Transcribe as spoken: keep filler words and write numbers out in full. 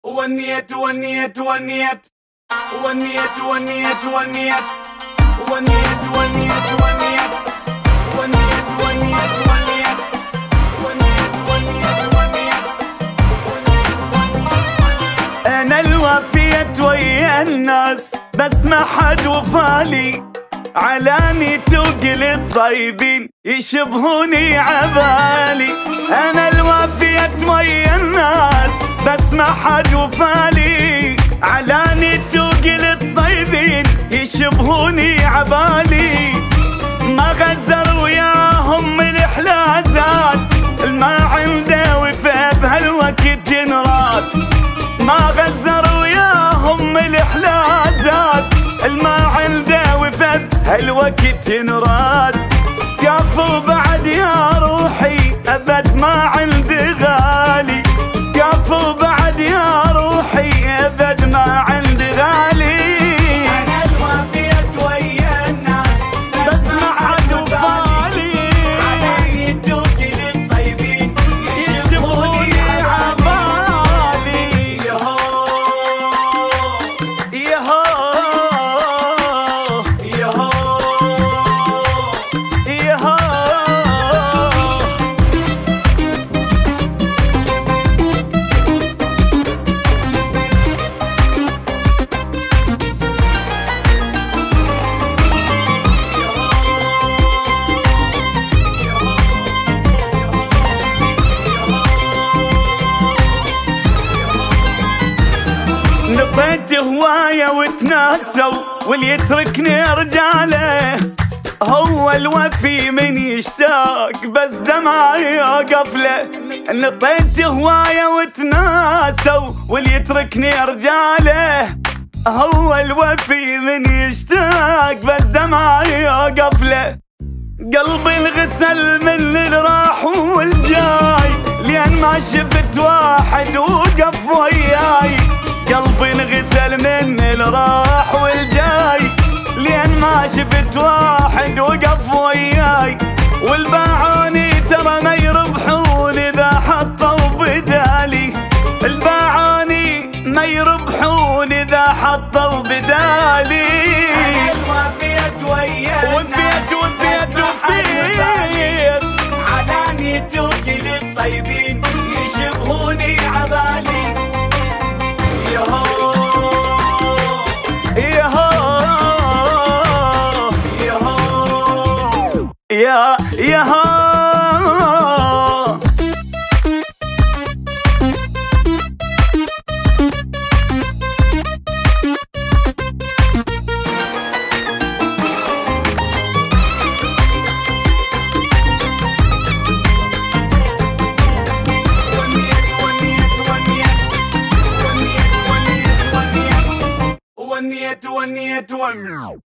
ونيت ونيت ونيت ونيت ونيت ونيت ونيت ونيت ونيت ونيت ونيت ونيت ونيت ونيت أنا الوفيت ويا الناس بس ما حد وفالي، علاني توقل الطيبين يشبهوني عبالي. أنا الوفيت ويا الناس بس ما حد وفالي، علاني توقل الطيبين يشبهوني عبالي. ما غزر وياهم الإحلازات، الما عنده وفاة بهالوقت ينراد. ما غزر وياهم الإحلازات، الما عنده وفاة هالوقت ينراد. كفو بعد يا روحي أبد ما عندي غالي، كفو بعد يا روحي أبد ما عندي غالي. أنا الوفيت ويا الناس بس ما حد وفالي، علاني توكل الطيبين يشبهوني عبالي. يهو يهو يهو يهو نطيت هواية وتناسوا واللي يتركني رجاله. هو الوفي من يشتاق بس دمعي قفله. نطيت هواية وتناسوا واللي يتركني رجاله. هو الوفي من يشتاق بس دمعي قفله. قلبي انغسل من اللي راح والجاي، لين ما شفت واحد وقف وياي. قلبي انغسل من اللي راح والجاي، لين ما شفت واحد وقف وياي. والباعوني ترى ما يربحون اذا حطوا بدالي، الباعوني ما يربحون اذا حطوا بدالي. وفيت ويا وفيت وفيت وفيت، علاني توكل الطيبين يشبهوني عبالي. يهو يهو يهو يا يهو. ونيت ونيت ونيت